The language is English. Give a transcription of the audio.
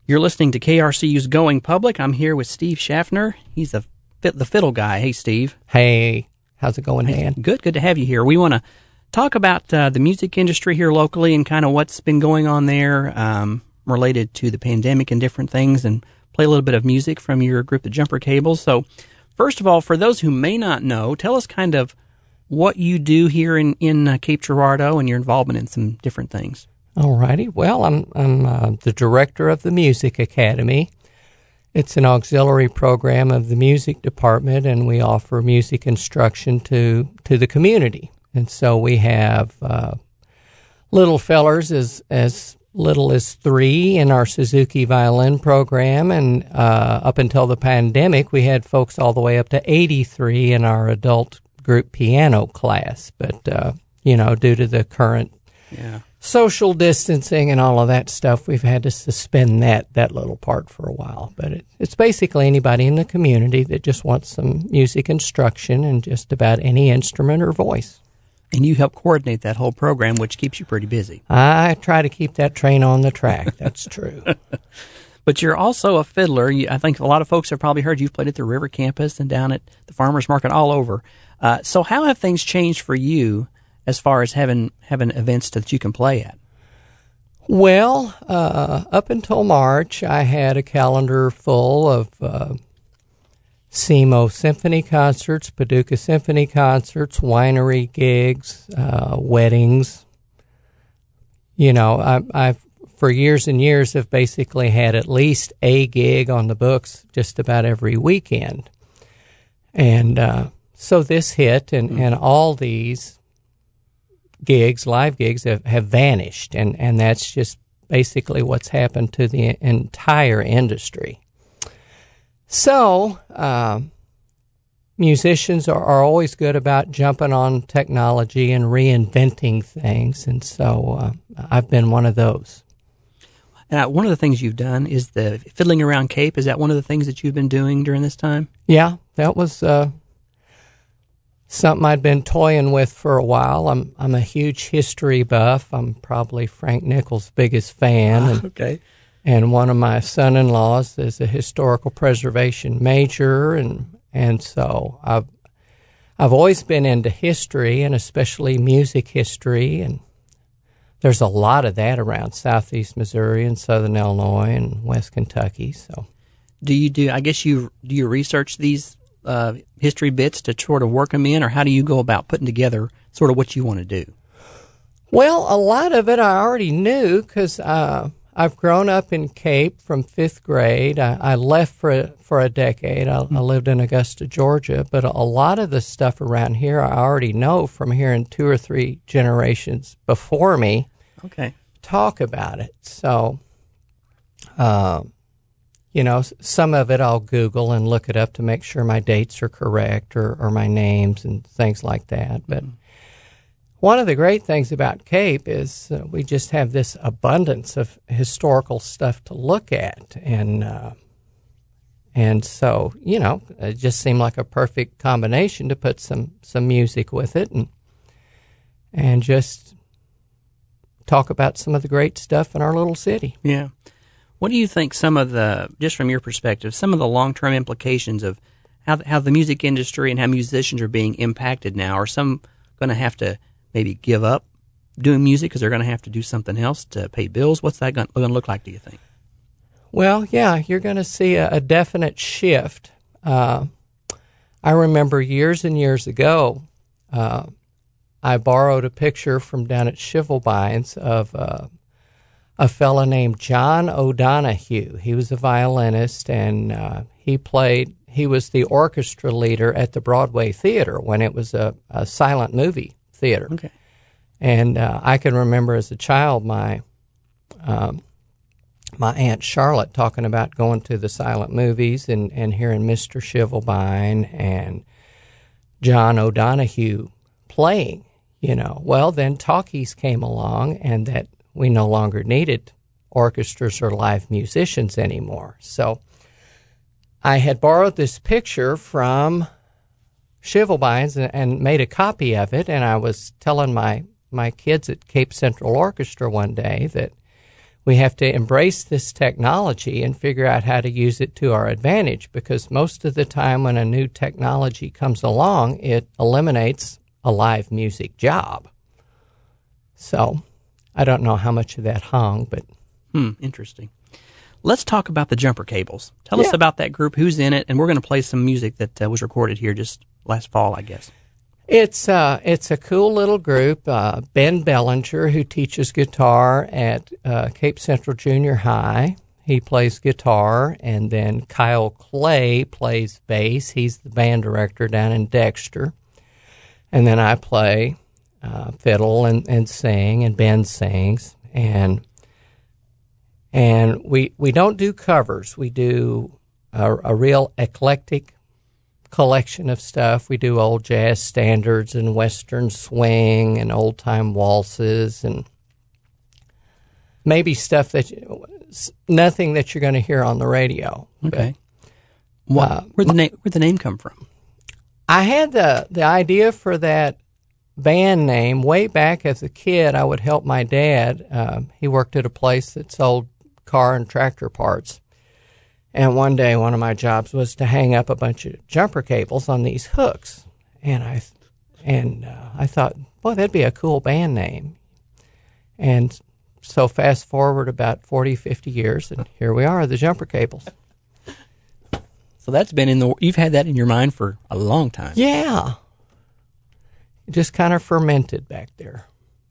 You're listening to KRCU's Going Public. I'm here with Steve Schaffner. He's the fiddle guy. Hey, Steve. Hey, how's it going, Dan? Good to have you here. We want to talk about the music industry here locally and kind of what's been going on there related to the pandemic and different things, and play a little bit of music from your group, the Jumper Cables. So, first of all, for those who may not know, tell us kind of what you do here in Cape Girardeau and your involvement in some different things. All righty. Well, I'm the director of the Music Academy. It's an auxiliary program of the music department, and we offer music instruction to the community. And so we have little fellers as little as 3 in our Suzuki violin program, and up until the pandemic, we had folks all the way up to 83 in our adult group piano class. But, due to the current social distancing and all of that stuff, we've had to suspend that little part for a while. But it's basically anybody in the community that just wants some music instruction in just about any instrument or voice. And you help coordinate that whole program, which keeps you pretty busy. I try to keep that train on the track. That's true. But you're also a fiddler. I think a lot of folks have probably heard you've played at the River Campus and down at the Farmers Market, all over. So how have things changed for you as far as having events that you can play at? Well, up until March, I had a calendar full of SEMO Symphony concerts, Paducah Symphony concerts, winery gigs, weddings. I've for years and years have basically had at least a gig on the books just about every weekend. And so this hit, and all these live gigs have vanished, and that's just basically what's happened to the entire industry. So, musicians are always good about jumping on technology and reinventing things, and so I've been one of those. One of the things you've done is the Fiddling Around Cape. Is that one of the things that you've been doing during this time? Yeah, that was something I'd been toying with for a while. I'm a huge history buff. I'm probably Frank Nichols' biggest fan. Okay. And one of my son-in-laws is a historical preservation major, and so I've always been into history, and especially music history, and there's a lot of that around southeast Missouri and southern Illinois and west Kentucky. So, do you research these history bits to sort of work them in, or how do you go about putting together sort of what you want to do? Well, a lot of it I already knew because I've grown up in Cape from 5th grade. I left for a decade. I lived in Augusta, Georgia, but a lot of the stuff around here I already know from hearing 2 or 3 generations before me talk about it. So, some of it I'll Google and look it up to make sure my dates are correct or my names and things like that. But one of the great things about Cape is we just have this abundance of historical stuff to look at. And so, it just seemed like a perfect combination to put some music with it and just talk about some of the great stuff in our little city. Yeah. What do you think some of the, just from your perspective, some of the long-term implications of how the music industry and how musicians are being impacted now? Are some going to have to maybe give up doing music because they're going to have to do something else to pay bills? What's that going to look like, do you think? Well, yeah, you're going to see a definite shift. I remember years and years ago, I borrowed a picture from down at Shivelbines of a fella named John O'Donohue. He was a violinist, and he was the orchestra leader at the Broadway Theater when it was a silent movie theater. Okay. And I can remember as a child my Aunt Charlotte talking about going to the silent movies and hearing Mr. Shivelbine and John O'Donohue playing, Well, then talkies came along, and that we no longer needed orchestras or live musicians anymore. So I had borrowed this picture from Shivelbines and made a copy of it, and I was telling my kids at Cape Central Orchestra one day that we have to embrace this technology and figure out how to use it to our advantage, because most of the time when a new technology comes along, it eliminates a live music job. So I don't know how much of that hung, but... Interesting. Let's talk about the Jumper Cables. Tell us about that group, who's in it, and we're going to play some music that was recorded here just last fall, I guess. It's a cool little group. Ben Bellinger, who teaches guitar at Cape Central Junior High, he plays guitar, and then Kyle Clay plays bass. He's the band director down in Dexter. And then I play fiddle and sing, and Ben sings. And we don't do covers. We do a real eclectic collection of stuff. We do old jazz standards and western swing and old-time waltzes and maybe stuff nothing that you're going to hear on the radio. Okay. Where'd the name come from? I had the idea for that band name way back as a kid. I would help my dad. He worked at a place that sold car and tractor parts. And one day, one of my jobs was to hang up a bunch of jumper cables on these hooks. And I thought, boy, that'd be a cool band name. And so fast forward about 40, 50 years, and here we are, the Jumper Cables. So that's been you've had that in your mind for a long time. Yeah. It just kind of fermented back there.